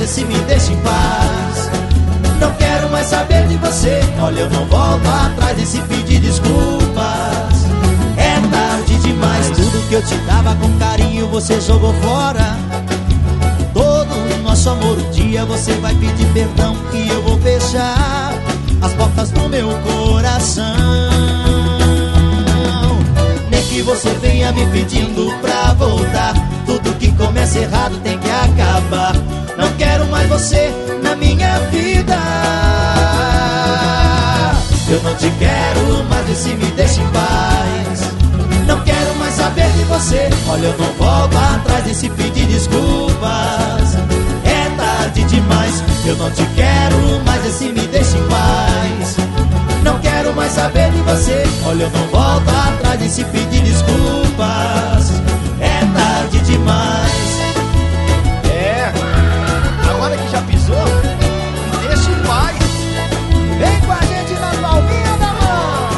esse me deixa em paz. Não quero mais saber de você. Olha, eu não volto atrás desse pedir desculpas. É tarde demais. Tudo que eu te dava com carinho você jogou fora. Todo o nosso amor, um dia você vai pedir perdão e eu vou fechar as portas do meu coração. Nem que você venha me pedindo pra voltar. Tudo que começa errado tem que acabar. Não quero mais você na minha vida. Eu não te quero mais, esse me deixa em paz. Não quero mais saber de você. Olha, eu não volto atrás desse pedir desculpas. É tarde demais. Eu não te quero mais, esse me deixa em paz. Não quero mais saber de você. Olha, eu não volto atrás desse pedir desculpas. É tarde demais. É, agora que já pisou, me deixa em paz. Vem com a gente na palminha da mão.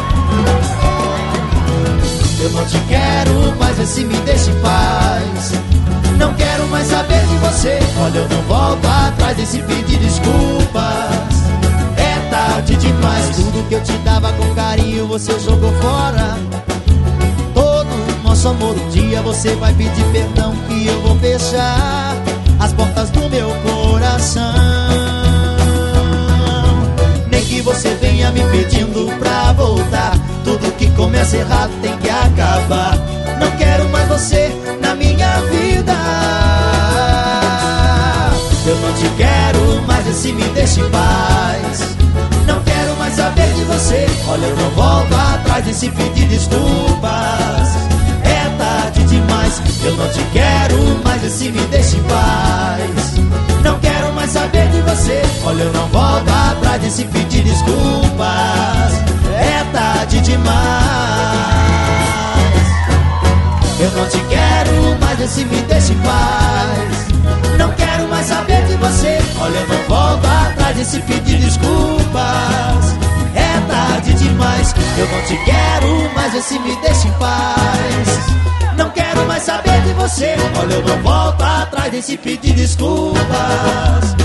Eu não te quero mais, esse me deixa em paz. Não quero mais saber de você. Olha, eu não volto atrás desse pedir desculpas. É tarde demais. Tudo que eu te dava com carinho você jogou fora. Todo o nosso amor, um dia você vai pedir perdão e eu vou fechar as portas do meu coração. Nem que você venha me pedindo pra voltar. Tudo que começa errado tem que acabar. Não quero mais você na minha vida. Eu não te quero mais, esse me deixa em paz. Não quero mais saber de você. Olha, eu não volto atrás desse pedir desculpas. É tarde demais. Eu não te quero mais, esse me deixa em paz. Não quero mais saber de você. Olha, eu não volto atrás desse pedir desculpas. É tarde demais. Eu não te quero mais, esse me deixa em paz. Não quero mais saber de você. Olha, eu não volto atrás desse pedir desculpas. É tarde demais. Eu não te quero mais, esse me deixa em paz. Não quero mais saber de você. Olha, eu não volto atrás desse pedir desculpas.